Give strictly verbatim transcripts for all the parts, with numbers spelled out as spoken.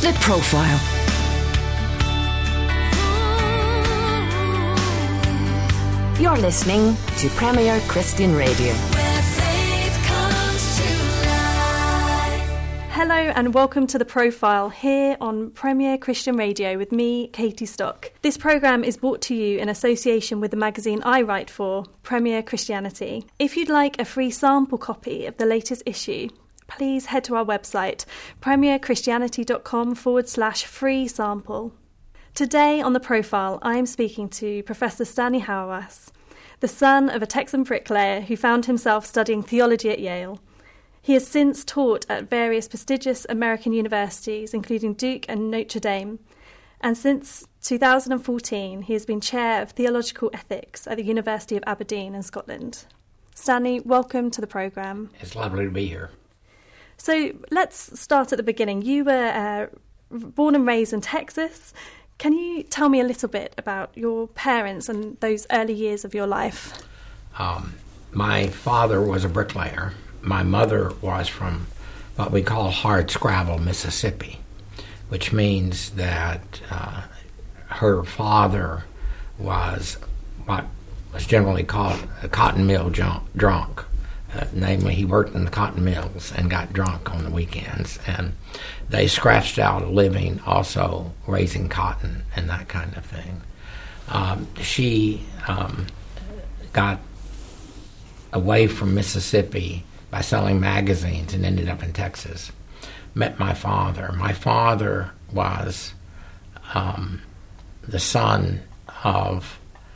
The Profile. You're listening to Premier Christian Radio. Where faith comes to life. Hello and welcome to The Profile here on Premier Christian Radio with me, Katie Stock. This programme is brought to you in association with the magazine I write for, Premier Christianity. If you'd like a free sample copy of the latest issue, please head to our website, premierchristianity.com forward slash free sample. Today on The Profile, I am speaking to Professor Stanley Hauerwas, the son of a Texan bricklayer who found himself studying theology at Yale. He has since taught at various prestigious American universities, including Duke and Notre Dame, and since two thousand fourteen, he has been Chair of Theological Ethics at the University of Aberdeen in Scotland. Stanley, welcome to the programme. It's lovely to be here. So let's start at the beginning. You were uh, born and raised in Texas. Can you tell me a little bit about your parents and those early years of your life? Um, my father was a bricklayer. My mother was from what we call Hardscrabble, Mississippi, which means that uh, her father was what was generally called a cotton mill junk, drunk. Uh, namely, he worked in the cotton mills and got drunk on the weekends, and they scratched out a living also raising cotton and that kind of thing. Um, she um, got away from Mississippi by selling magazines and ended up in Texas. Met my father. My father was um, the son of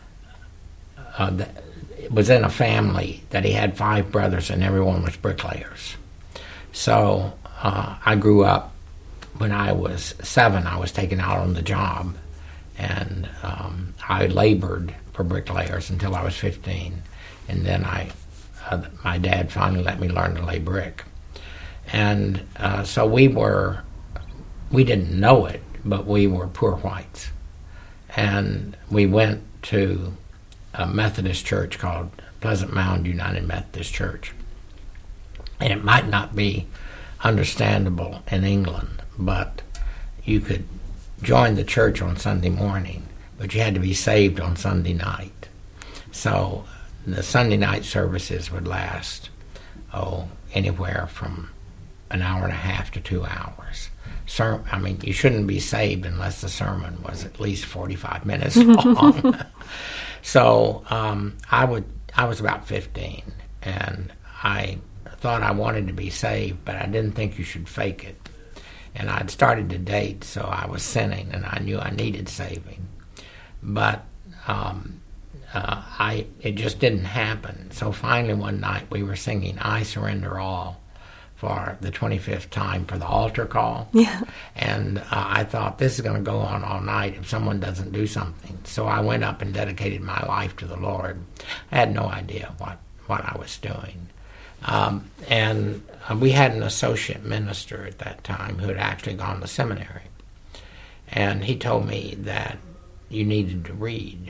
uh, the was in a family that he had five brothers and everyone was bricklayers. So uh, I grew up, when I was seven, I was taken out on the job, and um, I labored for bricklayers until I was fifteen, and then I, uh, my dad finally let me learn to lay brick. And uh, so we were, we didn't know it, but we were poor whites. And we went to a Methodist church called Pleasant Mound United Methodist Church. And it might not be understandable in England, but you could join the church on Sunday morning, but you had to be saved on Sunday night. So the Sunday night services would last, oh, anywhere from an hour and a half to two hours. Ser- I mean, you shouldn't be saved unless the sermon was at least forty-five minutes long. So um, I would. I was about fifteen, and I thought I wanted to be saved, but I didn't think you should fake it. And I'd started to date, so I was sinning, and I knew I needed saving. But um, uh, I it just didn't happen. So finally one night we were singing "I Surrender All" for the twenty-fifth time for the altar call. Yeah. And uh, I thought, this is going to go on all night if someone doesn't do something. So I went up and dedicated my life to the Lord. I had no idea what, what I was doing. Um, and uh, we had an associate minister at that time who had actually gone to seminary. And he told me that you needed to read.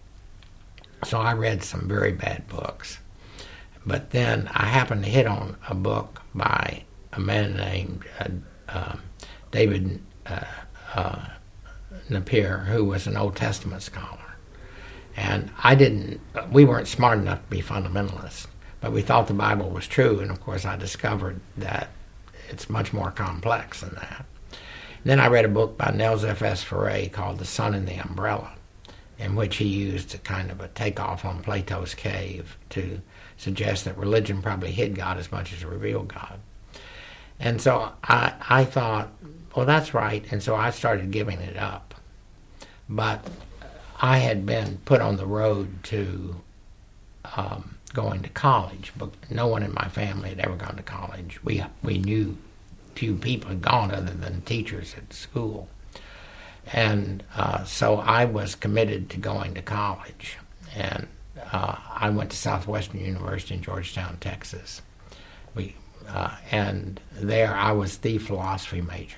So I read some very bad books. But then I happened to hit on a book by a man named uh, uh, David uh, uh, Napier, who was an Old Testament scholar. And I didn't, we weren't smart enough to be fundamentalists, but we thought the Bible was true, and of course I discovered that it's much more complex than that. Then I read a book by Nels F S Ferre called The Sun and the Umbrella, in which he used a kind of a takeoff on Plato's cave to suggest that religion probably hid God as much as it revealed God. And so I, I thought, well, that's right, and so I started giving it up. But I had been put on the road to um, going to college, but no one in my family had ever gone to college. We, we knew few people had gone other than teachers at school. And uh, so I was committed to going to college. And uh, I went to Southwestern University in Georgetown, Texas. We, uh, and there I was the philosophy major.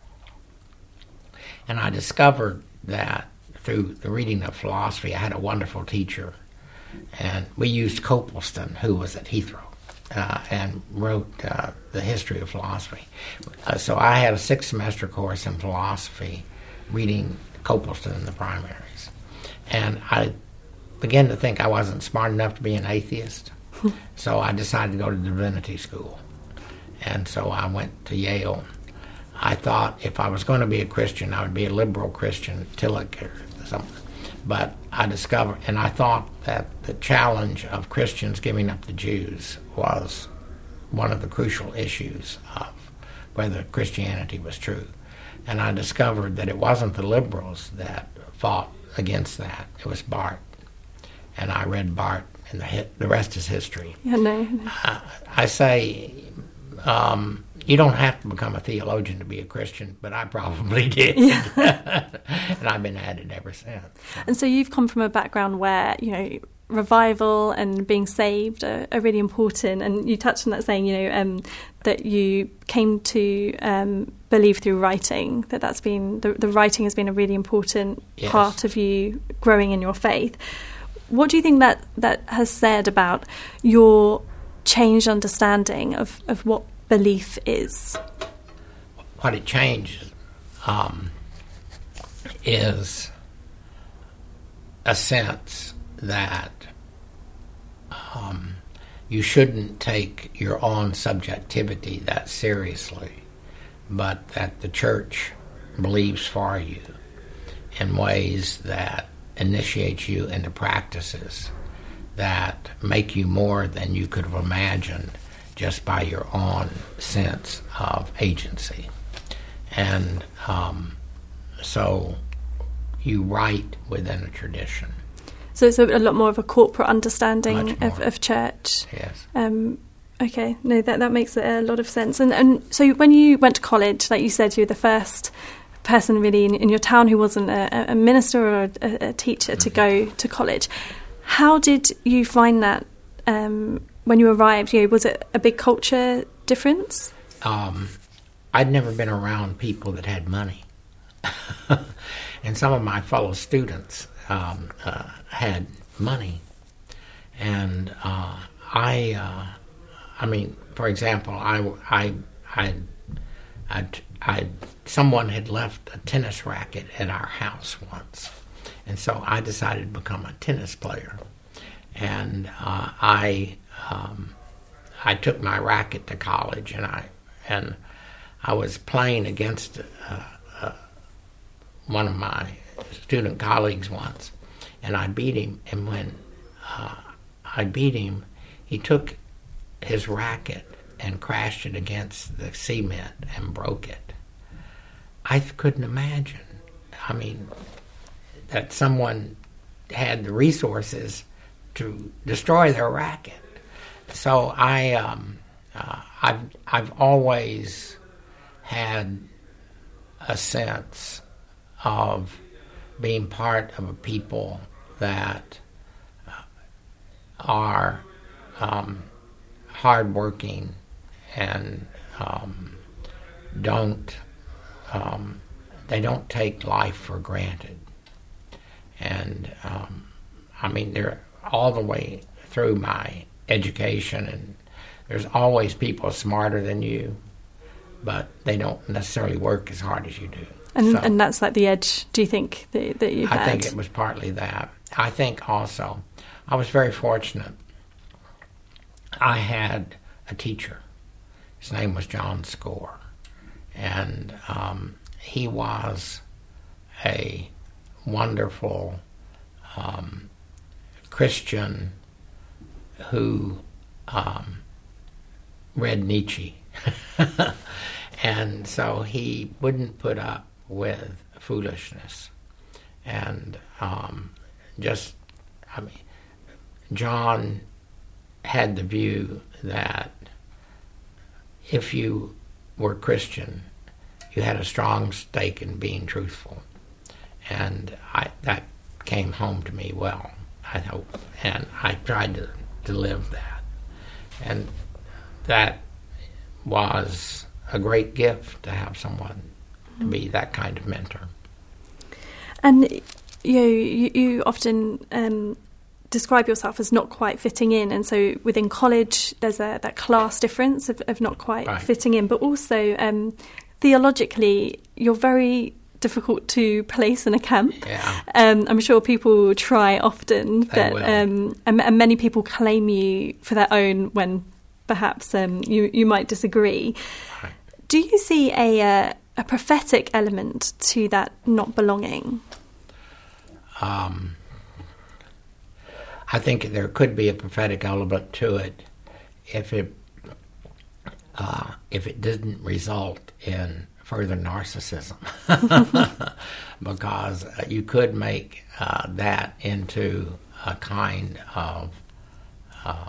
And I discovered that through the reading of philosophy, I had a wonderful teacher. And we used Copleston, who was at Heathrow. uh, and wrote uh, the history of philosophy. Uh, so I had a six semester course in philosophy, reading Copleston in the primaries, and I began to think I wasn't smart enough to be an atheist. So I decided to go to divinity school, and so I went to Yale. I thought if I was going to be a Christian, I would be a liberal Christian, Tillich or something. But I discovered, and I thought that the challenge of Christians giving up the Jews was one of the crucial issues of whether Christianity was true. And I discovered that it wasn't the liberals that fought against that. It was Barth. And I read Barth, and the, hit, the rest is history. Yeah, no. no. Uh, I say um, you don't have to become a theologian to be a Christian, but I probably did. Yeah. And I've been at it ever since. And so you've come from a background where, you know, revival and being saved are, are really important. And you touched on that saying, you know, um, that you came to um, believe through writing, that that's been, the, the writing has been a really important yes. part of you growing in your faith. What do you think that, that has said about your changed understanding of, of what belief is? What it changes um, is a sense that um, you shouldn't take your own subjectivity that seriously, but that the church believes for you in ways that initiate you into practices that make you more than you could have imagined just by your own sense of agency. And um, so you write within a tradition. So it's a, a lot more of a corporate understanding of, more. of church. Yes. Um, okay, no, that that makes a lot of sense. And and so when you went to college, like you said, you were the first person really in, in your town who wasn't a, a minister or a, a teacher mm-hmm. to go to college. How did you find that um, when you arrived? You know, was it a big culture difference? Um, I'd never been around people that had money. And some of my fellow students um, uh, had money. And uh, I, uh, I mean, for example, I, I, I, I, I, someone had left a tennis racket at our house once. And so I decided to become a tennis player. And uh, I um, I took my racket to college, and I and I was playing against uh, uh, one of my student colleagues once, and I beat him. And when uh, I beat him, he took his racket and crashed it against the cement and broke it. I couldn't imagine. I mean, that someone had the resources to destroy their racket. So I, um, uh, I've, I've always had a sense of being part of a people that are um, hardworking and um, don't um, they don't take life for granted. And um, I mean, they're all the way through my education, and there's always people smarter than you, but they don't necessarily work as hard as you do. And so, and that's like the edge, do you think, that, that you had? I think it was partly that. I think also, I was very fortunate. I had a teacher. His name was John Score, and um, he was a wonderful um, Christian who um, read Nietzsche. And so he wouldn't put up with foolishness. And um, just, I mean, John had the view that if you were Christian, you had a strong stake in being truthful. And I, that came home to me well, I hope. And I tried to, to live that. And that was a great gift to have someone to be that kind of mentor. And you know, you, you often um, describe yourself as not quite fitting in, and so within college there's a that class difference of, of not quite Right. fitting in, but also um, theologically you're very difficult to place in a camp. Yeah. Um, I'm sure people try often, They but will. um, and, and many people claim you for their own when perhaps um, you you might disagree. Right. Do you see a uh, a prophetic element to that not belonging? Um, I think there could be a prophetic element to it if it uh, if it didn't result in further narcissism, because uh, you could make uh, that into a kind of um,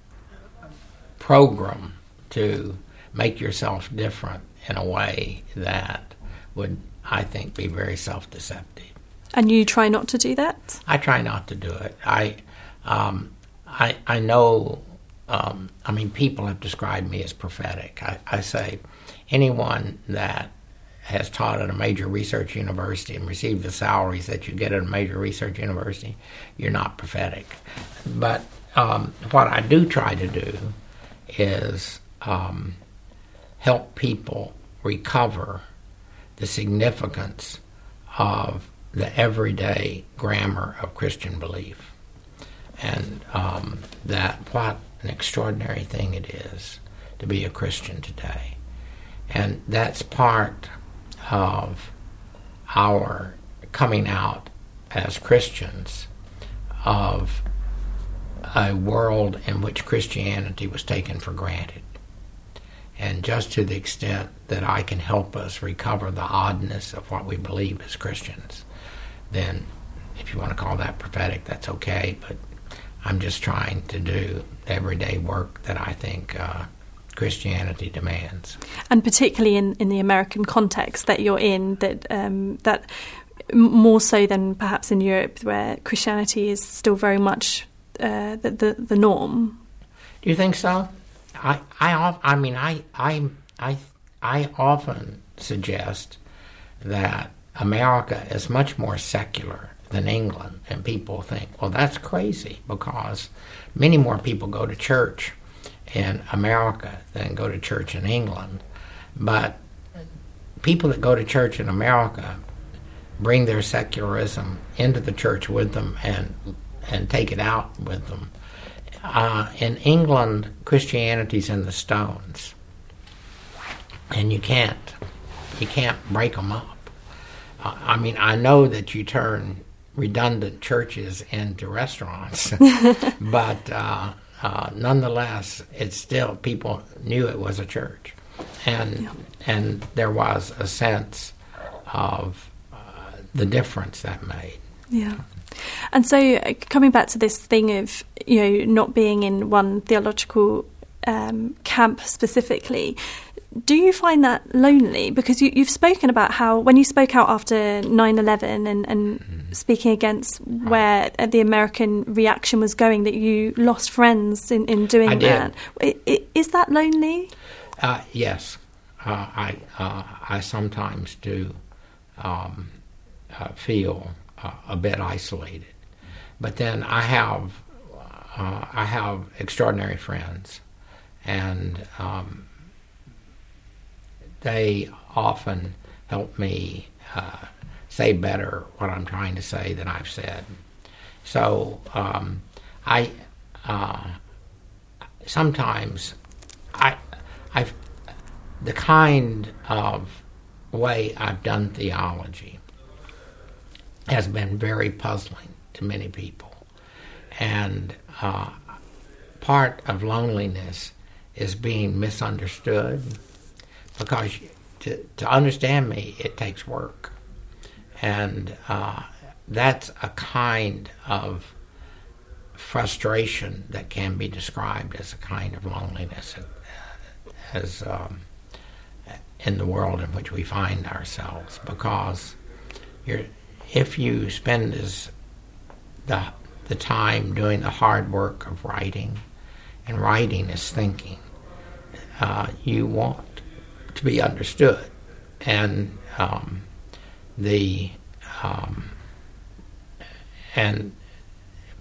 program to make yourself different in a way that would, I think, be very self-deceptive. And you try not to do that? I try not to do it. I, um, I, I know. Um, I mean, people have described me as prophetic. I, I say anyone that has taught at a major research university and received the salaries that you get at a major research university, you're not prophetic. But um, what I do try to do is um, help people recover the significance of the everyday grammar of Christian belief, and um, that what an extraordinary thing it is to be a Christian today. And that's part of our coming out as Christians of a world in which Christianity was taken for granted. And just to the extent that I can help us recover the oddness of what we believe as Christians, then if you want to call that prophetic, that's okay, but I'm just trying to do everyday work that I think uh, Christianity demands. And particularly in, in the American context that you're in, that um, that more so than perhaps in Europe, where Christianity is still very much uh, the, the the norm. Do you think so? I I of- I mean I I I I often suggest that America is much more secular than England, and people think, well, that's crazy, because many more people go to church in America than go to church in England. But people that go to church in America bring their secularism into the church with them and and take it out with them. Uh, in England, Christianity's in the stones, and you can't you can't break them up. Uh, I mean, I know that you turn redundant churches into restaurants, but uh, uh, nonetheless, it's still, people knew it was a church, and Yeah. and there was a sense of uh, the difference that made. Yeah. And so uh, coming back to this thing of, you know, not being in one theological um, camp specifically, do you find that lonely? Because you, you've spoken about how when you spoke out after nine eleven and, and mm-hmm. speaking against where the American reaction was going, that you lost friends in, in doing I did. that. I, I, is that lonely? Uh, yes. Uh, I uh, I sometimes do um, uh, feel uh, a bit isolated, but then I have uh, I have extraordinary friends, and um, they often help me uh, say better what I'm trying to say than I've said. So um, I uh, sometimes I I've the kind of way I've done theology has been very puzzling to many people, and uh, part of loneliness is being misunderstood, because to, to understand me, it takes work. And uh, that's a kind of frustration that can be described as a kind of loneliness as um, in the world in which we find ourselves. Because you're, if you spend as the, the time doing the hard work of writing, and writing is thinking, uh, you want to be understood, and um, the um, and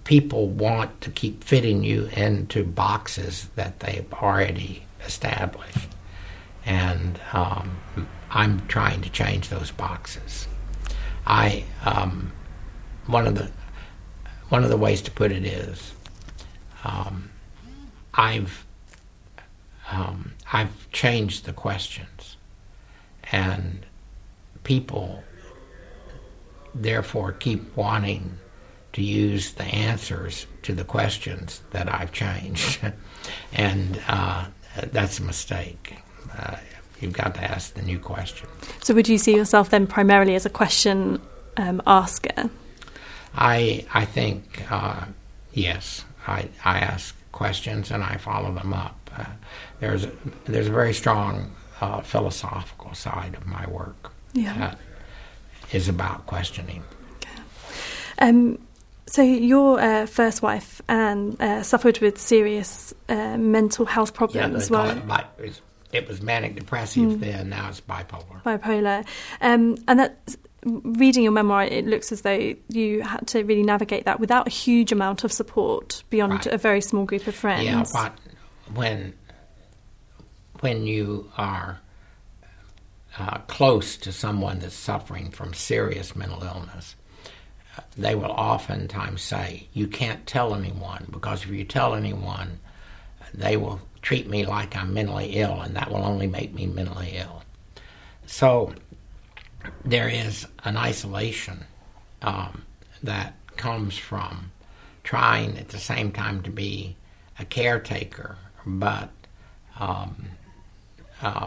people want to keep fitting you into boxes that they've already established. And um, I'm trying to change those boxes. I um, one of the one of the ways to put it is um, I've um, I've changed the questions, and people therefore keep wanting to use the answers to the questions that I've changed, and uh, that's a mistake. Uh, you've got to ask the new question. So would you see yourself then primarily as a question um, asker? I I think, uh, yes. I, I ask questions and I follow them up. Uh, there's, a, there's a very strong uh, philosophical side of my work Yeah. that is about questioning. Okay. Um, so your uh, first wife, Anne, uh, suffered with serious uh, mental health Yeah, problems. they call well, it, bi- it was- it was manic depressive then, now it's bipolar. bipolar. Um, and that, reading your memoir, it looks as though you had to really navigate that without a huge amount of support beyond Right. a very small group of friends. Yeah, but when when you are uh, close to someone that's suffering from serious mental illness, uh, they will oftentimes say, you can't tell anyone, because if you tell anyone, they will treat me like I'm mentally ill, and that will only make me mentally ill. So there is an isolation um, that comes from trying at the same time to be a caretaker, but um, uh,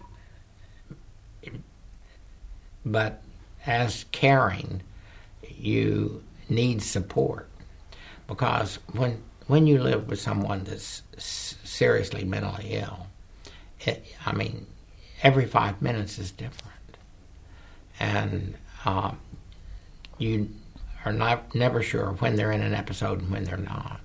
but as caring, you need support, because when when you live with someone that's s- seriously mentally ill, it, I mean, every five minutes is different, and um, you are not never sure when they're in an episode and when they're not.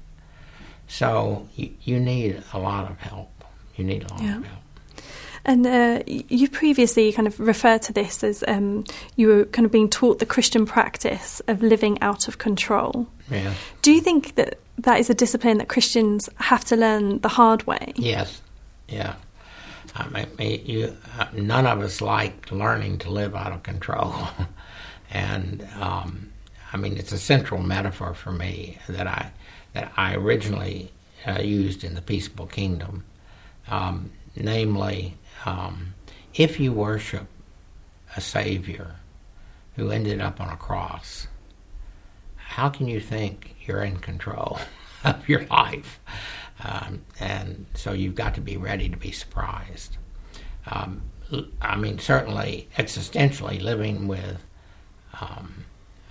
So you, you need a lot of help. You need a lot Yeah. of help. And uh, you previously kind of referred to this as um, you were kind of being taught the Christian practice of living out of control. Yeah. Do you think that that is a discipline that Christians have to learn the hard way? Yes. Yeah. I mean, you, uh, none of us like learning to live out of control. And, um, I mean, it's a central metaphor for me that I that I originally uh, used in the Peaceable Kingdom. Um, namely, um, if you worship a Savior who ended up on a cross, how can you think you're in control of your life? Um, and so you've got to be ready to be surprised. Um, I mean, certainly existentially living with um,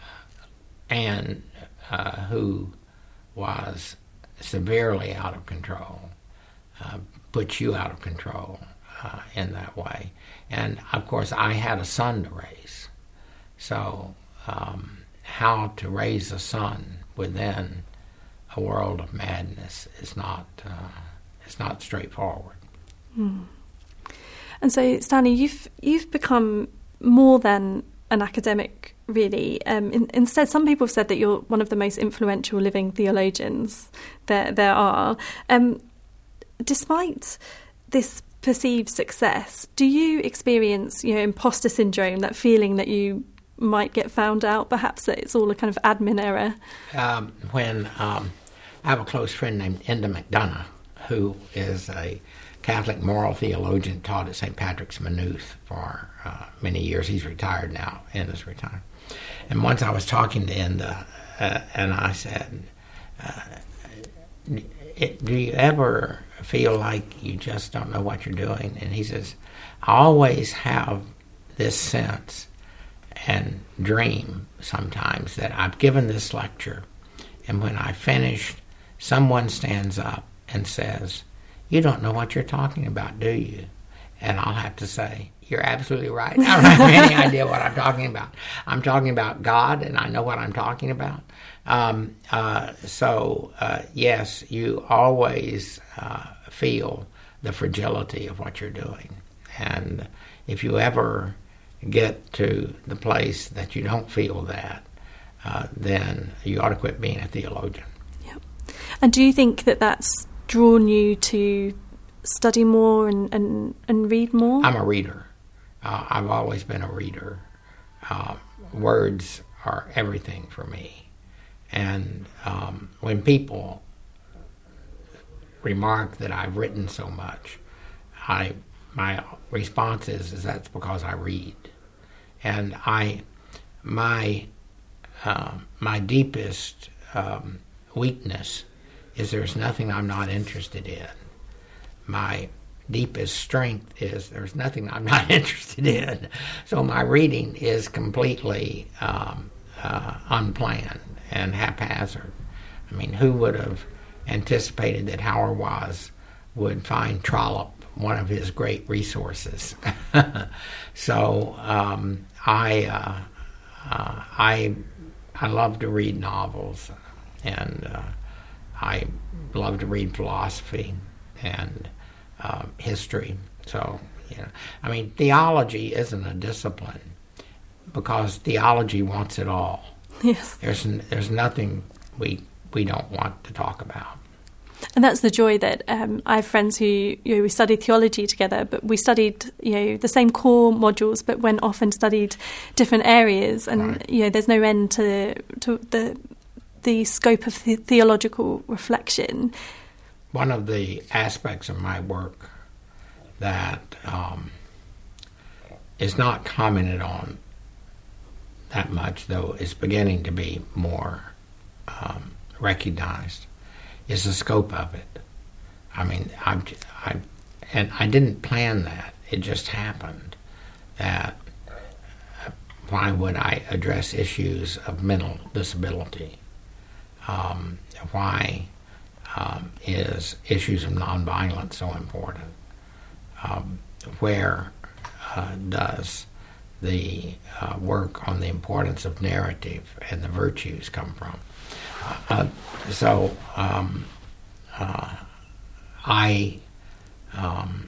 Anne, uh, who was severely out of control, uh, puts you out of control uh, in that way. And, of course, I had a son to raise. So um, how to raise a son within a world of madness is not uh, is not straightforward. Mm. And so, Stanley, you've you've become more than an academic, really. Um, in, instead, some people have said that you're one of the most influential living theologians there there are. Um, despite this perceived success, do you experience, you know, imposter syndrome, that feeling that you might get found out, perhaps that it's all a kind of admin error? Um, when um, I have a close friend named Enda McDonough, who is a Catholic moral theologian, taught at Saint Patrick's Maynooth for uh, many years. He's retired now. Enda's retired. And once I was talking to Enda, uh, and I said, uh, it, do you ever feel like you just don't know what you're doing? And he says, I always have this sense and dream sometimes that I've given this lecture, and when I finish, someone stands up and says, you don't know what you're talking about, do you? And I'll have to say, you're absolutely right. I don't have any idea what I'm talking about. I'm talking about God, and I know what I'm talking about. Um, uh, so, uh, yes, you always uh, feel the fragility of what you're doing. And if you ever get to the place that you don't feel that, uh, then you ought to quit being a theologian. Yep. And do you think that that's drawn you to study more and, and, and read more? I'm a reader. Uh, I've always been a reader. Uh, words are everything for me. And um, when people remark that I've written so much, I my response is, is that's because I read. And I, my, uh, my deepest um, weakness is there's nothing I'm not interested in. My deepest strength is there's nothing I'm not interested in. So my reading is completely um, uh, unplanned and haphazard. I mean, who would have anticipated that Howard Wise would find Trollope one of his great resources? So um, I, uh, uh, I, I love to read novels, and uh, I love to read philosophy and uh, history. So, you know, I mean, theology isn't a discipline because theology wants it all. Yes. There's there's nothing we we don't want to talk about. And that's the joy that um, I have friends who, you know, we studied theology together, but we studied, you know, the same core modules, but went off and studied different areas. And, Right. you know, there's no end to to the the scope of the theological reflection. One of the aspects of my work that um, is not commented on that much, though is beginning to be more um, recognized, is the scope of it. I mean, I, I, and I didn't plan that. It just happened that uh, why would I address issues of mental disability? Um, why um, is issues of nonviolence so important? Um, where uh, does the uh, work on the importance of narrative and the virtues come from? Uh, so um, uh, I, um,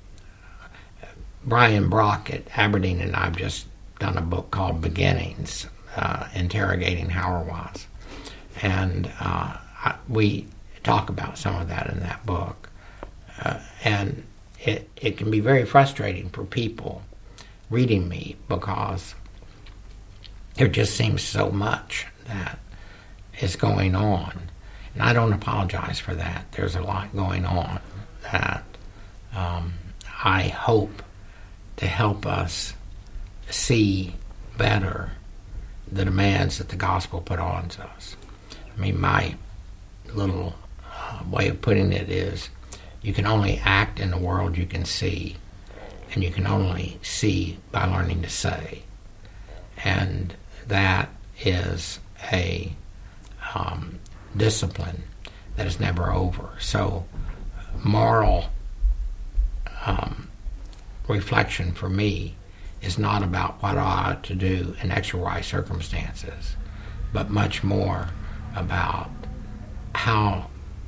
Brian Brock at Aberdeen and I've just done a book called Beginnings, uh, Interrogating Howard Wise. And uh, I, we talk about some of that in that book. Uh, and it, it can be very frustrating for people reading me because there just seems so much that is going on. And I don't apologize for that. There's a lot going on that um, I hope to help us see better the demands that the gospel put on us. I mean, my little uh, way of putting it is you can only act in the world you can see, and you can only see by learning to say. And that is a um, discipline that is never over. So moral um, reflection for me is not about what I ought to do in X or Y circumstances, but much more about how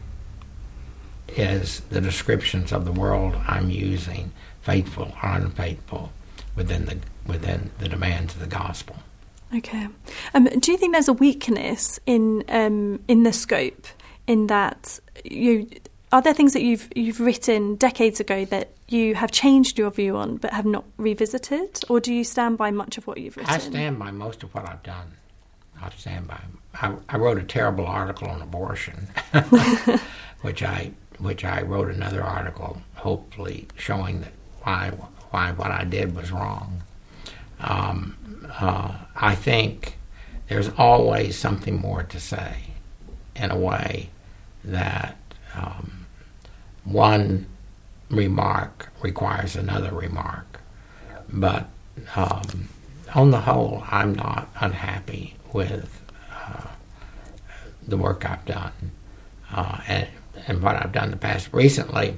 is the descriptions of the world I'm using faithful or unfaithful within the within the demands of the gospel. Okay. Um, do you think there's a weakness in um, in the scope? In that, you are there things that you've you've written decades ago that you have changed your view on but have not revisited, or do you stand by much of what you've written? I stand by most of what I've done. I stand by. I, I wrote a terrible article on abortion, which I which I wrote another article, hopefully showing that why why what I did was wrong. Um, uh, I think there's always something more to say, in a way that um, one remark requires another remark. But um, on the whole, I'm not unhappy with uh, the work I've done uh, and, and what I've done in the past. Recently,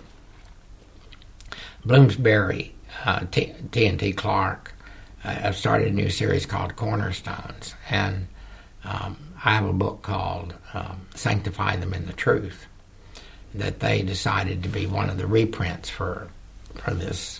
Bloomsbury, uh, T and T Clark, uh, have started a new series called Cornerstones, and um, I have a book called um, Sanctify Them in the Truth that they decided to be one of the reprints for for this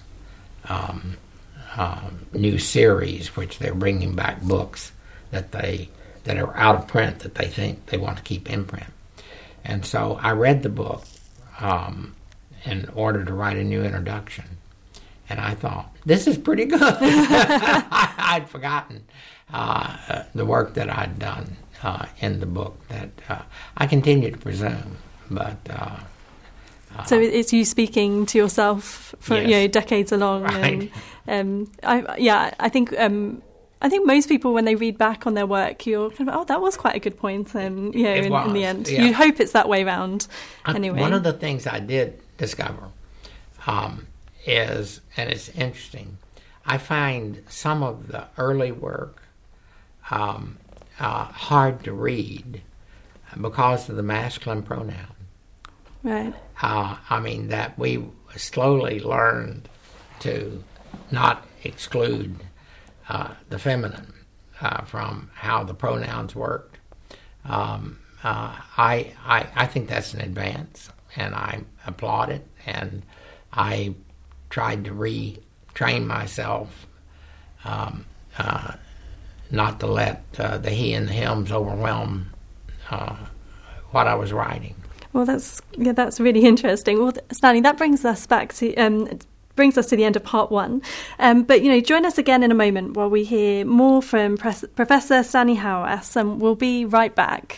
um, um, new series, which they're bringing back books that they that are out of print that they think they want to keep in print. And so I read the book um, in order to write a new introduction. And I thought, this is pretty good. I'd forgotten uh, the work that I'd done uh, in the book that uh, I continue to presume. But uh, uh, so it's you speaking to yourself for yes. you know decades along. Right. And, um, I, yeah, I think um, I think most people when they read back on their work, you're kind of oh that was quite a good point. And you know, It in, was, in the end, yeah. you hope it's that way round. I- Anyway, One of the things I did discover um, is, and it's interesting, I find some of the early work um, uh, hard to read because of the masculine pronoun. right. Uh, I mean, that we slowly learned to not exclude uh, the feminine uh, from how the pronouns worked. Um, uh, I, I I think that's an advance, and I applaud it, and I tried to retrain myself um, uh, not to let uh, the he and the hims overwhelm uh, what I was writing. Well, that's yeah, that's really interesting. Well, Stanley, that brings us back to um, brings us to the end of part one. Um, but you know, join us again in a moment while we hear more from Pres- Professor Stanley Hauerwas, and we'll be right back.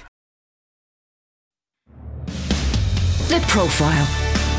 The Profile.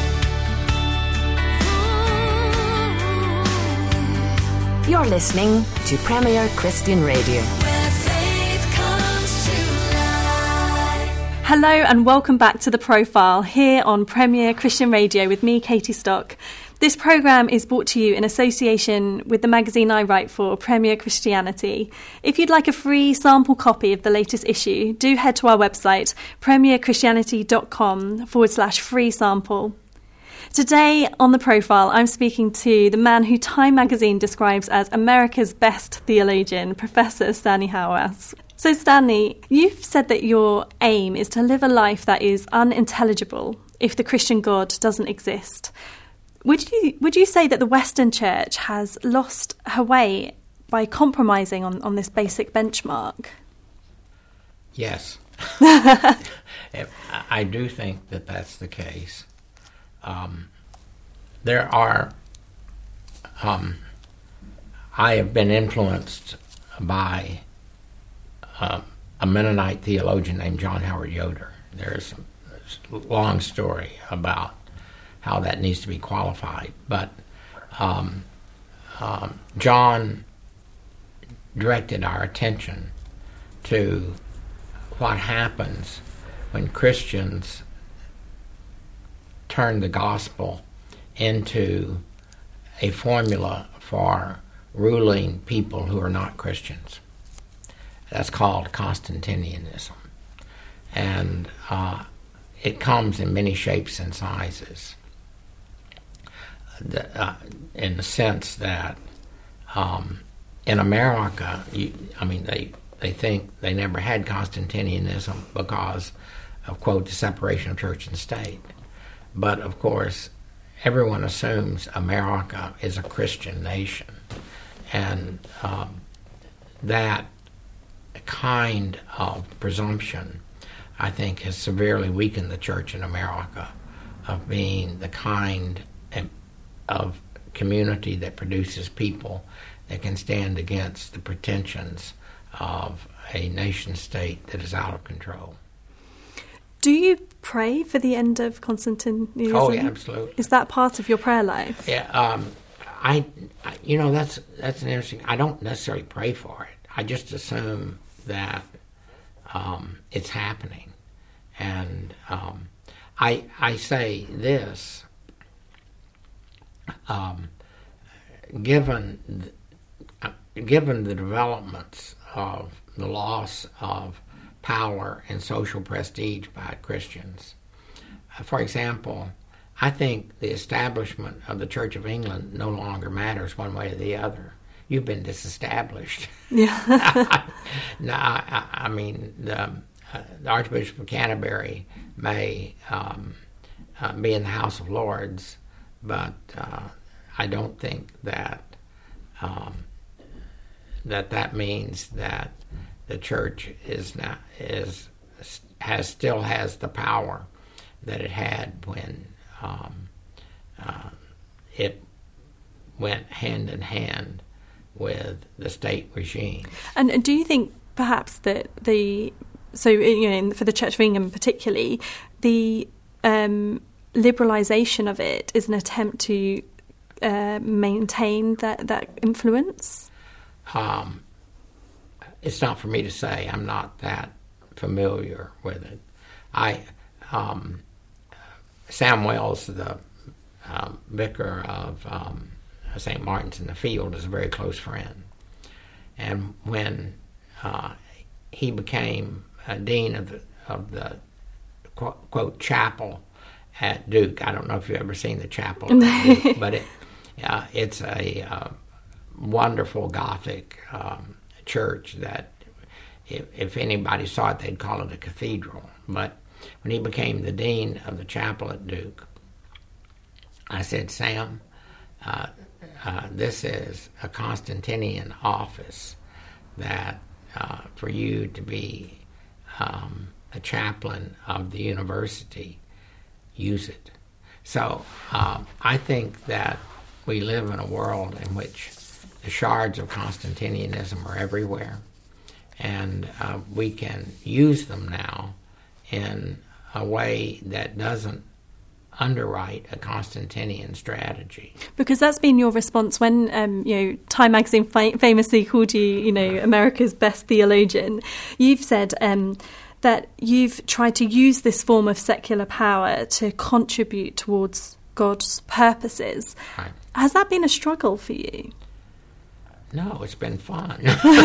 You're listening to Premier Christian Radio. Where faith comes to life. Hello and welcome back to The Profile here on Premier Christian Radio with me, Katie Stock. This programme is brought to you in association with the magazine I write for, Premier Christianity. If you'd like a free sample copy of the latest issue, do head to our website, premierchristianity.com forward slash free sample. Today on The Profile, I'm speaking to the man who Time magazine describes as America's best theologian, Professor Stanley Hauerwas. So Stanley, you've said that your aim is to live a life that is unintelligible if the Christian God doesn't exist. Would you would you say that the Western Church has lost her way by compromising on, on this basic benchmark? Yes. I do think that that's the case. Um, there are, um, I have been influenced by uh, a Mennonite theologian named John Howard Yoder. There's a long story about how that needs to be qualified, but um, um, John directed our attention to what happens when Christians turn the gospel into a formula for ruling people who are not Christians. That's called Constantinianism. And uh, it comes in many shapes and sizes. The, uh, in the sense that um, in America, you, I mean, they, they think they never had Constantinianism because of, quote, the separation of church and state. But, of course, everyone assumes America is a Christian nation. And um, that kind of presumption, I think, has severely weakened the church in America of being the kind of community that produces people that can stand against the pretensions of a nation-state that is out of control. Do you pray for the end of Constantinianism? Oh, yeah, absolutely. Is that part of your prayer life? Yeah, um, I, I, you know, that's that's an interesting. I don't necessarily pray for it. I just assume that um, it's happening, and um, I I say this. Um, given uh, given the developments of the loss of power and social prestige by Christians. Uh, for example, I think the establishment of the Church of England no longer matters one way or the other. You've been disestablished. Yeah. no, I, I mean, the, uh, the Archbishop of Canterbury may um, uh, be in the House of Lords, but uh, I don't think that um, that that means that the church is now is has still has the power that it had when um, uh, it went hand in hand with the state regime. And do you think perhaps that the so you know for the Church of England particularly, the um, liberalisation of it is an attempt to uh, maintain that that influence? Um, it's not for me to say. I'm not that familiar with it. I um, Sam Wells, the uh, vicar of um, Saint Martin's in the Field, is a very close friend, and when uh, he became a dean of the of the quote, quote chapel at Duke. I don't know if you've ever seen the chapel at Duke, but it uh, it's a uh, wonderful Gothic um, church that if, if anybody saw it, they'd call it a cathedral. But when he became the dean of the chapel at Duke, I said, Sam, uh, uh, this is a Constantinian office that uh, for you to be um, a chaplain of the university, use it. So uh, I think that we live in a world in which the shards of Constantinianism are everywhere, and uh, we can use them now in a way that doesn't underwrite a Constantinian strategy. Because that's been your response when, um, you know, Time magazine fa- famously called you, you know, America's best theologian. You've said um, that you've tried to use this form of secular power to contribute towards God's purposes. Right. Has that been a struggle for you? No, it's been fun.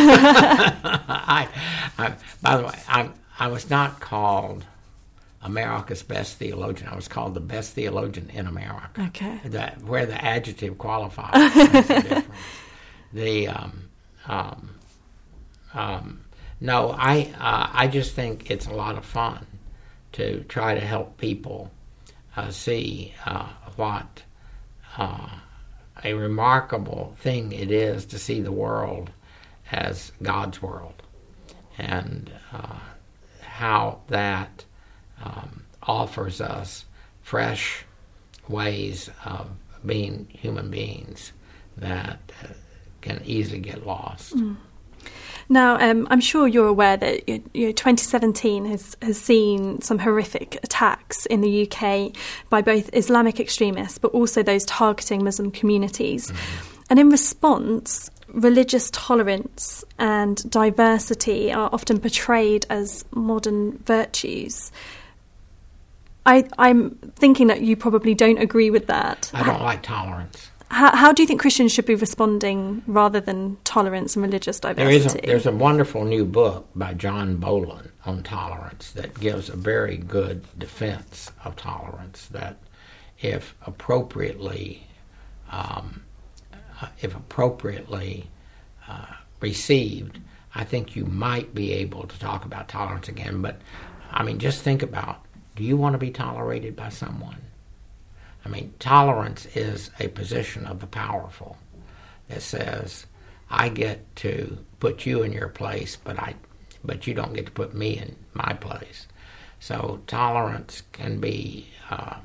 I, I, by the way, I, I was not called America's best theologian. I was called the best theologian in America. Okay. That where the adjective qualifies makes a difference. The um, um, um, no, I uh, I just think it's a lot of fun to try to help people uh, see uh, what uh, a remarkable thing it is to see the world as God's world, and uh, how that um, offers us fresh ways of being human beings that uh, can easily get lost. Mm. Now, um, I'm sure you're aware that you know, twenty seventeen has, has seen some horrific attacks in the U K by both Islamic extremists, but also those targeting Muslim communities. Mm-hmm. And in response, religious tolerance and diversity are often portrayed as modern virtues. I, I'm thinking that you probably don't agree with that. I don't like tolerance. How, how do you think Christians should be responding rather than tolerance and religious diversity? There is a, there's a wonderful new book by John Bolin on tolerance that gives a very good defense of tolerance, that if appropriately um, if appropriately uh, received, I think you might be able to talk about tolerance again. But, I mean, just think about, do you want to be tolerated by someone? I mean, tolerance is a position of the powerful that says, I get to put you in your place, but I, but you don't get to put me in my place. So tolerance can be uh,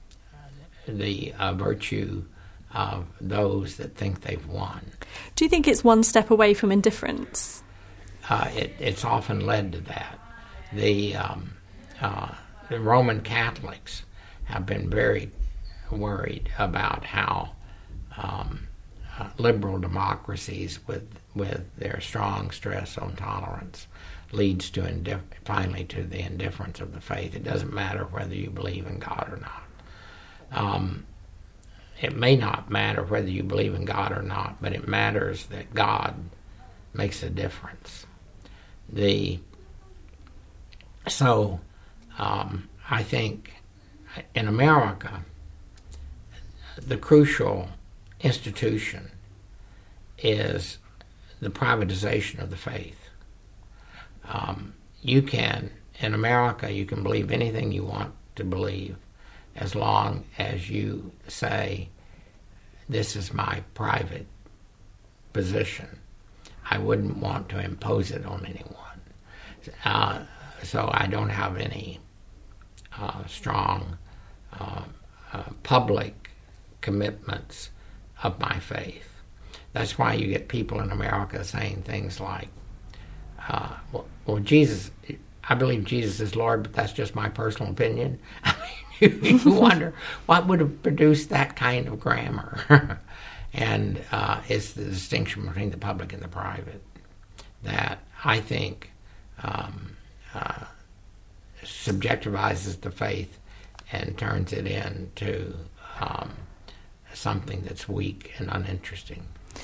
the uh, virtue of those that think they've won. Do you think it's one step away from indifference? Uh, it, it's often led to that. The, um, uh, the Roman Catholics have been very worried about how um, uh, liberal democracies with with their strong stress on tolerance leads to indif- finally to the indifference of the faith. It doesn't matter whether you believe in God or not. Um, it may not matter whether you believe in God or not, but it matters that God makes a difference. The so um, I think in America, the crucial institution is the privatization of the faith. Um, you can, in America, you can believe anything you want to believe as long as you say, this is my private position. I wouldn't want to impose it on anyone. uh, so I don't have any uh, strong uh, uh, public commitments of my faith. That's why you get people in America saying things like, uh, well, well, Jesus, I believe Jesus is Lord, but that's just my personal opinion. I mean, you, you wonder what would have produced that kind of grammar. And uh, it's the distinction between the public and the private that I think um, uh, subjectivizes the faith and turns it into um, something that's weak and uninteresting.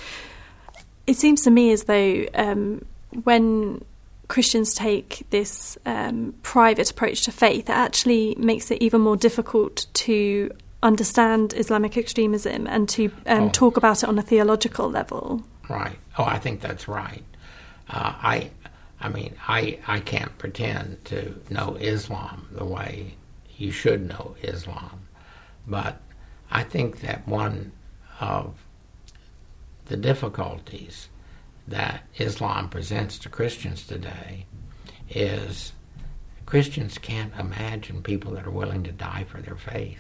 It seems to me as though um, when Christians take this um, private approach to faith, it actually makes it even more difficult to understand Islamic extremism and to um, oh. talk about it on a theological level. Right. Oh, I think that's right. Uh, I, I mean, I I can't pretend to know Islam the way you should know Islam, but I think that one of the difficulties that Islam presents to Christians today is Christians can't imagine people that are willing to die for their faith.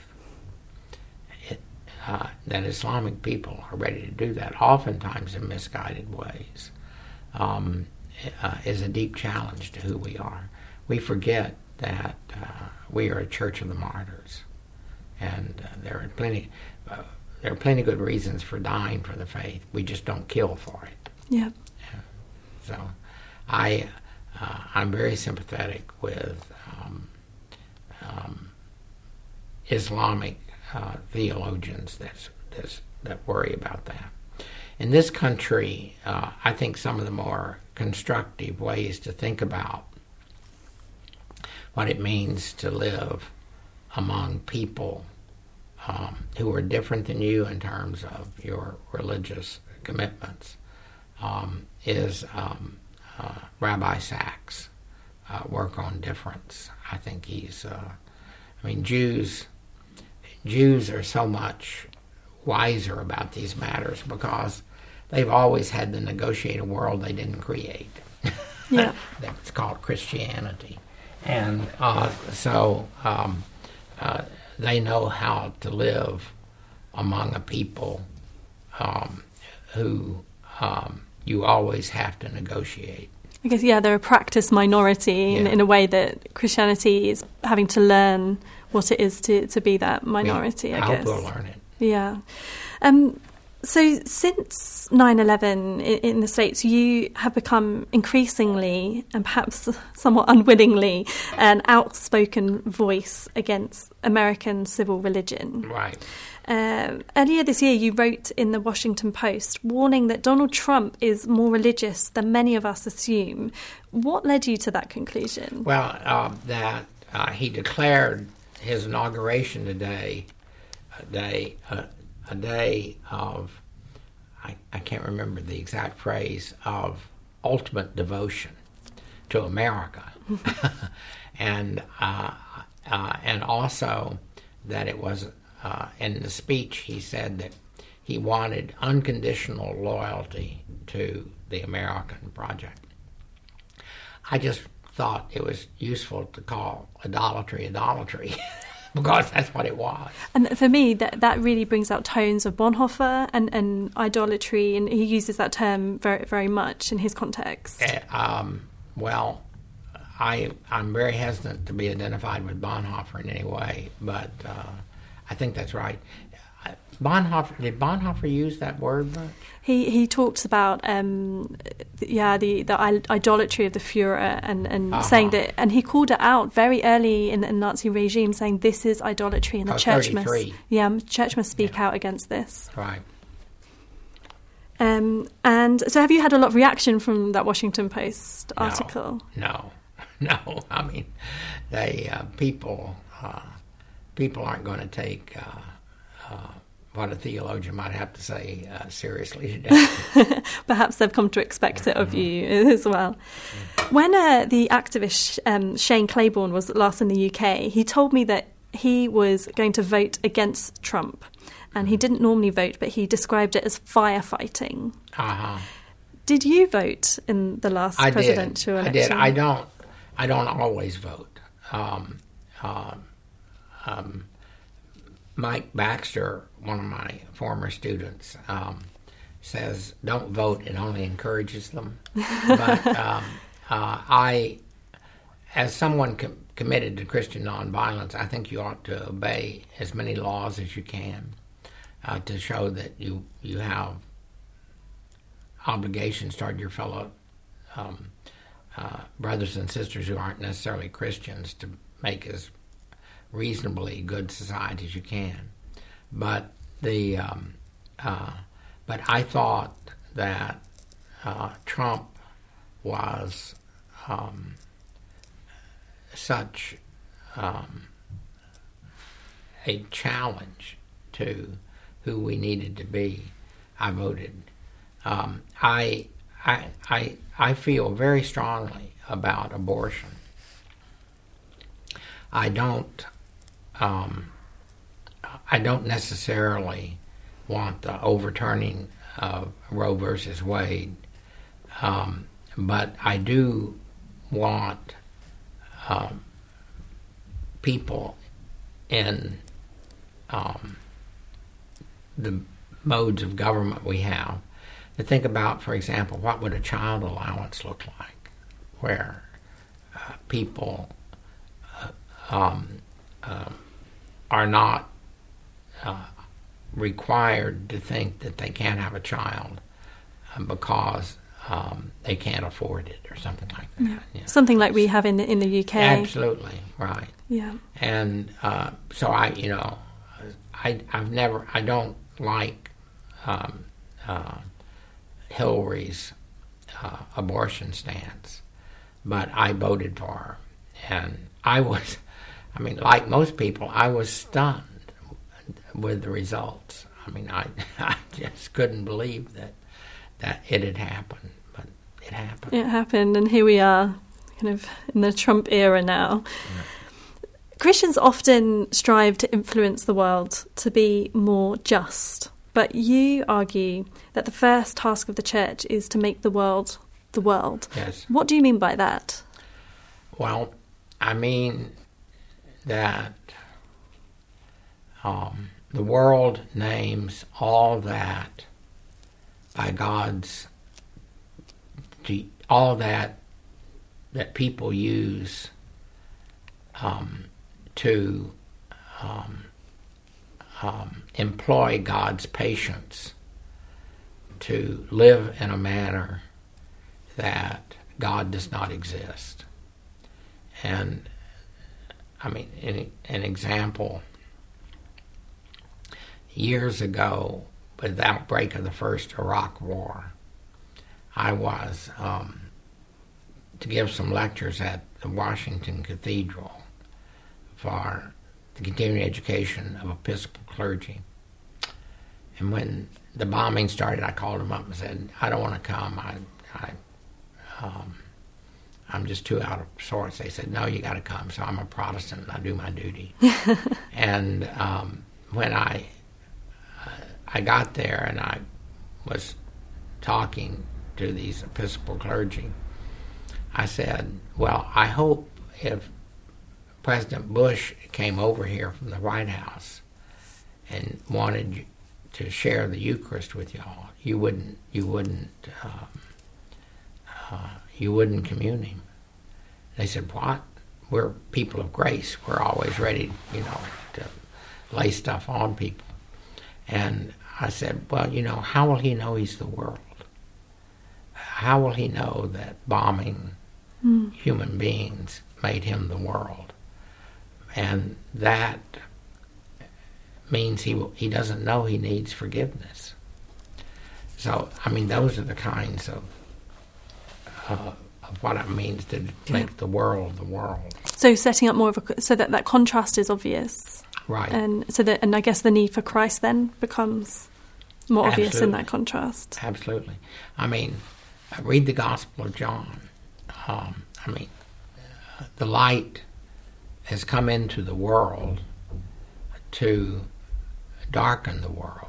It, uh, that Islamic people are ready to do that, oftentimes in misguided ways, um, uh, is a deep challenge to who we are. We forget that uh, we are a church of the martyrs, and uh, there are plenty. Uh, there are plenty of good reasons for dying for the faith. We just don't kill for it. Yeah. yeah. So, I uh, I'm very sympathetic with um, um, Islamic uh, theologians that's, that's, that worry about that. In this country, uh, I think some of the more constructive ways to think about what it means to live among people um, who are different than you in terms of your religious commitments um, is um, uh, Rabbi Sacks' uh, work on difference. I think he's, uh, I mean, Jews, Jews are so much wiser about these matters because they've always had to negotiate a world they didn't create. Yeah. That's called Christianity. And uh, so um, uh, they know how to live among a people um, who um, you always have to negotiate. I guess, yeah, they're a practice minority in, Yeah. in a way that Christianity is having to learn what it is to, to be that minority, We, I, I guess. hope we'll learn it. Yeah. Um, so since nine eleven in, in the States, you have become increasingly, and perhaps somewhat unwillingly, an outspoken voice against American civil religion. Right. Um, earlier this year, you wrote in the Washington Post warning that Donald Trump is more religious than many of us assume. What led you to that conclusion? Well, uh, that uh, he declared his inauguration today a day, uh, a day of, I, I can't remember the exact phrase, of ultimate devotion to America. and uh, uh, and also that it was, uh, in the speech he said that he wanted unconditional loyalty to the American project. I just thought it was useful to call idolatry idolatry because that's what it was. And for me, that that really brings out tones of Bonhoeffer and, and idolatry, and he uses that term very very much in his context. Uh, um, well, I, I'm very hesitant to be identified with Bonhoeffer in any way, but uh, I think that's right. Bonhoeffer, did Bonhoeffer use that word much? He he talks about um, yeah the, the idolatry of the Führer and, and Uh-huh. saying that, and he called it out very early in the Nazi regime, saying this is idolatry and the Oh, church must thirty-three. yeah church must speak Yeah. out against this. Right. Um, and so, have you had a lot of reaction from that Washington Post No. article? No, no. I mean, they uh, people uh, people aren't going to take uh, uh, what a theologian might have to say uh, seriously today. Perhaps they've come to expect it of you as well. When uh, the activist um, Shane Claiborne was last in the U K, he told me that he was going to vote against Trump. And he didn't normally vote, but he described it as firefighting. Uh-huh. Did you vote in the last I presidential did. election? I did. I don't. I don't always vote. Um, uh, um, Mike Baxter, one of my former students, um, says, "Don't vote; it only encourages them." But um, uh, I, as someone com- committed to Christian nonviolence, I think you ought to obey as many laws as you can uh, to show that you you have obligations toward your fellow um, uh, brothers and sisters who aren't necessarily Christians to make as reasonably good society as you can. But the um, uh, but I thought that uh, Trump was um, such um, a challenge to who we needed to be. I voted. Um, I, I, I, I feel very strongly about abortion. I don't. Um, I don't necessarily want the overturning of Roe versus Wade, um, but I do want um, people in um, the modes of government we have to think about, for example, what would a child allowance look like, where uh, people uh, um, uh, are not uh, required to think that they can't have a child uh, because um, they can't afford it or something like that. Yeah. You know. Something like we have in in the U K. Absolutely, right. Yeah. And uh, so I, you know, I, I've never, I don't like um, uh, Hillary's uh, abortion stance, but I voted for her. And I was, I mean, like most people, I was stunned with the results. I mean, I, I just couldn't believe that that it had happened, but it happened. It happened, and here we are, kind of in the Trump era now. Yeah. Christians often strive to influence the world to be more just, but you argue that the first task of the church is to make the world the world. Yes. What do you mean by that? Well, I mean that um, the world names all that by God's, all that that people use um, to um, um, employ God's patience to live in a manner that God does not exist. And I mean, an, an example, years ago, with the outbreak of the first Iraq War, I was um, to give some lectures at the Washington Cathedral for the continuing education of Episcopal clergy. And when the bombing started, I called them up and said, I don't want to come. I, I, um, I'm just too out of sorts. They said, no, you got to come. So I'm a Protestant, and I do my duty. And um, when I uh, I got there and I was talking to these Episcopal clergy, I said, well, I hope if President Bush came over here from the White House and wanted to share the Eucharist with y'all, you wouldn't, you wouldn't, um, uh, you wouldn't commune him. They said, what? We're people of grace. We're always ready, you know, to lay stuff on people. And I said, well, you know, how will he know he's the world? How will he know that bombing mm. human beings made him the world? And that means he will, he doesn't know he needs forgiveness. So, I mean, those are the kinds of uh, of what it means to make yeah. the world the world. So, setting up more of a so that that contrast is obvious, right? And so that, and I guess the need for Christ then becomes more Absolutely. obvious in that contrast. Absolutely. I mean, read the Gospel of John. Um, I mean, uh, the light has come into the world to darken the world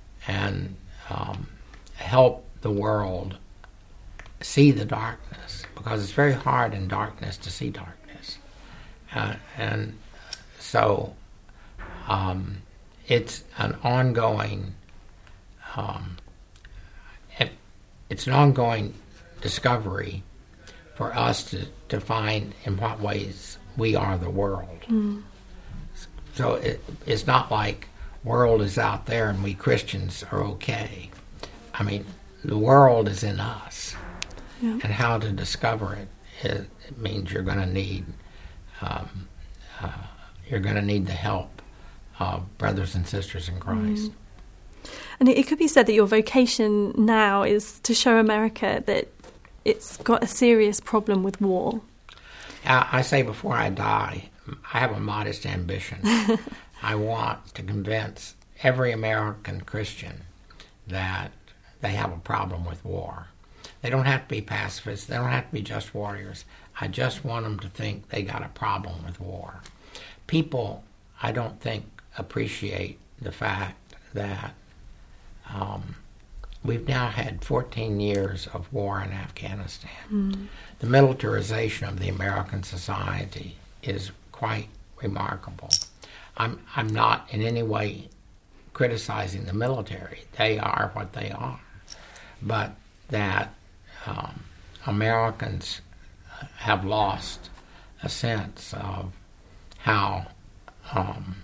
and um, help the world see the darkness. because it's very hard in darkness to see darkness. Uh, and so um, it's an ongoing, um, it, it's an ongoing discovery for us to, to find in what ways we are the world. Mm. So it, it's not like world is out there and we Christians are okay. I mean, the world is in us. Yeah. And how to discover it, it, it means you're going to need um, uh, you're going to need the help of brothers and sisters in Christ. Mm. And it, it could be said that your vocation now is to show America that it's got a serious problem with war. I, I say before I die, I have a modest ambition. I want to convince every American Christian that they have a problem with war. They don't have to be pacifists. They don't have to be just warriors. I just want them to think they got a problem with war. People, I don't think, appreciate the fact that um, we've now had fourteen years of war in Afghanistan. Mm. The militarization of the American society is quite remarkable. I'm I'm not in any way criticizing the military. They are what they are. But that um, Americans have lost a sense of how um,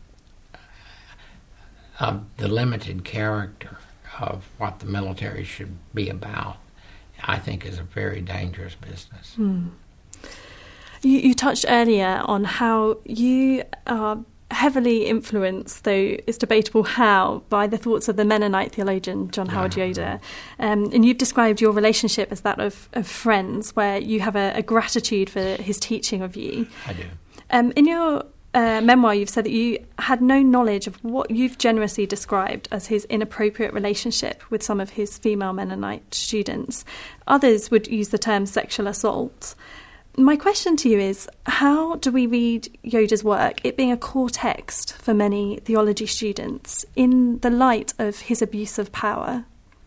of the limited character of what the military should be about, I think is a very dangerous business. Mm. You, you touched earlier on how you are heavily influenced, though it's debatable how, by the thoughts of the Mennonite theologian John Howard Yeah. Yoder. Um, and you've described your relationship as that of, of friends, where you have a, a gratitude for his teaching of you. I do. Um, in your uh, memoir, you've said that you had no knowledge of what you've generously described as his inappropriate relationship with some of his female Mennonite students. Others would use the term sexual assault. My question to you is, how do we read Yoder's work, it being a core text for many theology students, in the light of his abuse of power?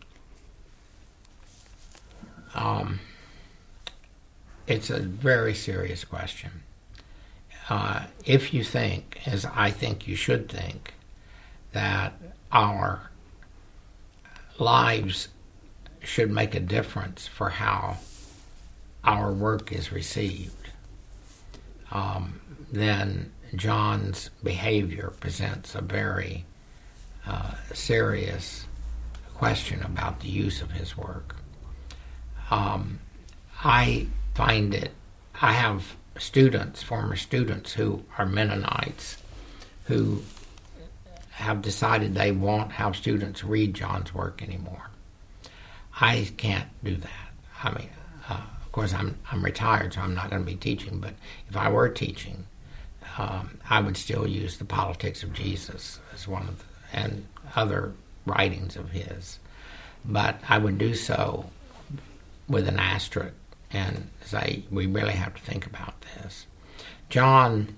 Um, it's a very serious question. Uh, if you think, as I think you should think, that our lives should make a difference for how our work is received, um, then John's behavior presents a very uh, serious question about the use of his work. Um, I find it, I have students, former students who are Mennonites, who have decided they won't have students read John's work anymore. I can't do that. I mean, uh, of course, I'm I'm retired, so I'm not going to be teaching. But if I were teaching, um, I would still use the Politics of Jesus as one of the, and other writings of his. But I would do so with an asterisk and say we really have to think about this. John,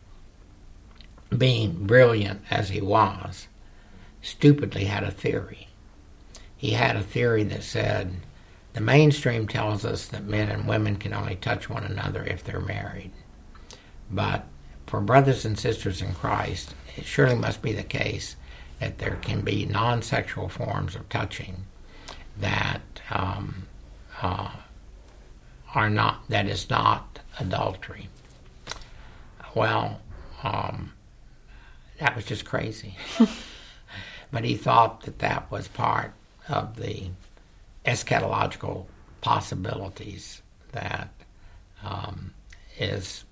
being brilliant as he was, stupidly had a theory. He had a theory that said, the mainstream tells us that men and women can only touch one another if they're married. But for brothers and sisters in Christ, it surely must be the case that there can be non-sexual forms of touching that um, uh, are not, that is not adultery. Well, um, that was just crazy. But he thought that that was part of the eschatological possibilities that um, is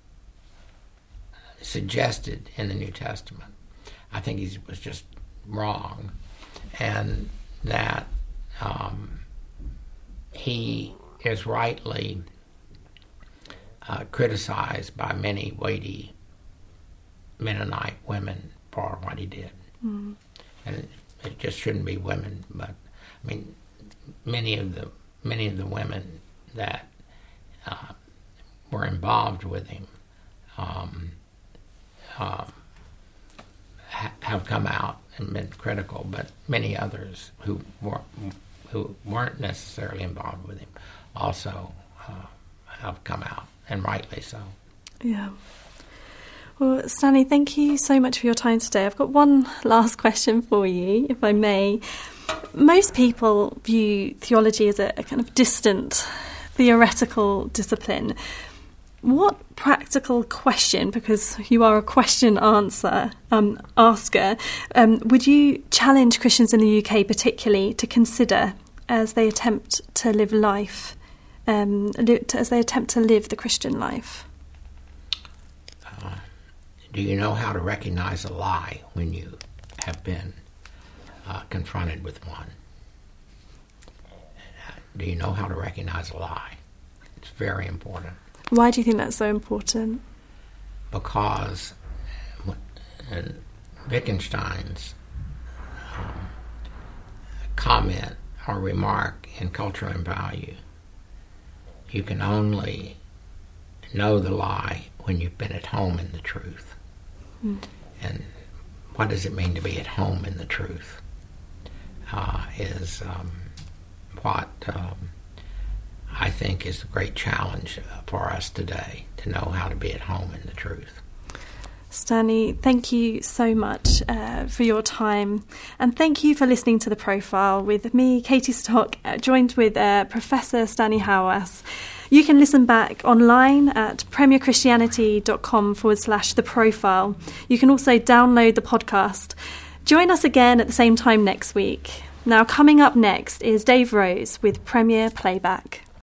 suggested in the New Testament. I think he was just wrong, and that um, he is rightly uh, criticized by many weighty Mennonite women for what he did. Mm. And it just shouldn't be women, but I mean, many of the many of the women that uh, were involved with him um, uh, ha- have come out and been critical, but many others who were who weren't necessarily involved with him also uh, have come out, and rightly so. Yeah. Well, Stanley, thank you so much for your time today. I've got one last question for you, if I may. Most people view theology as a, a kind of distant, theoretical discipline. What practical question, because you are a question answer um, asker, um, would you challenge Christians in the U K particularly to consider as they attempt to live life, um, li- to, as they attempt to live the Christian life? Uh, do you know how to recognize a lie when you have been uh, confronted with one? Do you know how to recognize a lie? It's very important. Why do you think that's so important? Because in Wittgenstein's um, comment or remark in Culture and Value, you can only know the lie when you've been at home in the truth. Mm. And what does it mean to be at home in the truth? Uh, is um, what um, I think is the great challenge for us today, to know how to be at home in the truth. Stanley, thank you so much uh, for your time, and thank you for listening to The Profile with me, Katie Stock, uh, joined with uh, Professor Stanley Hauerwas. You can listen back online at premierchristianity.com forward slash The Profile. You can also download the podcast. Join us again at the same time next week. Now, coming up next is Dave Rose with Premier Playback.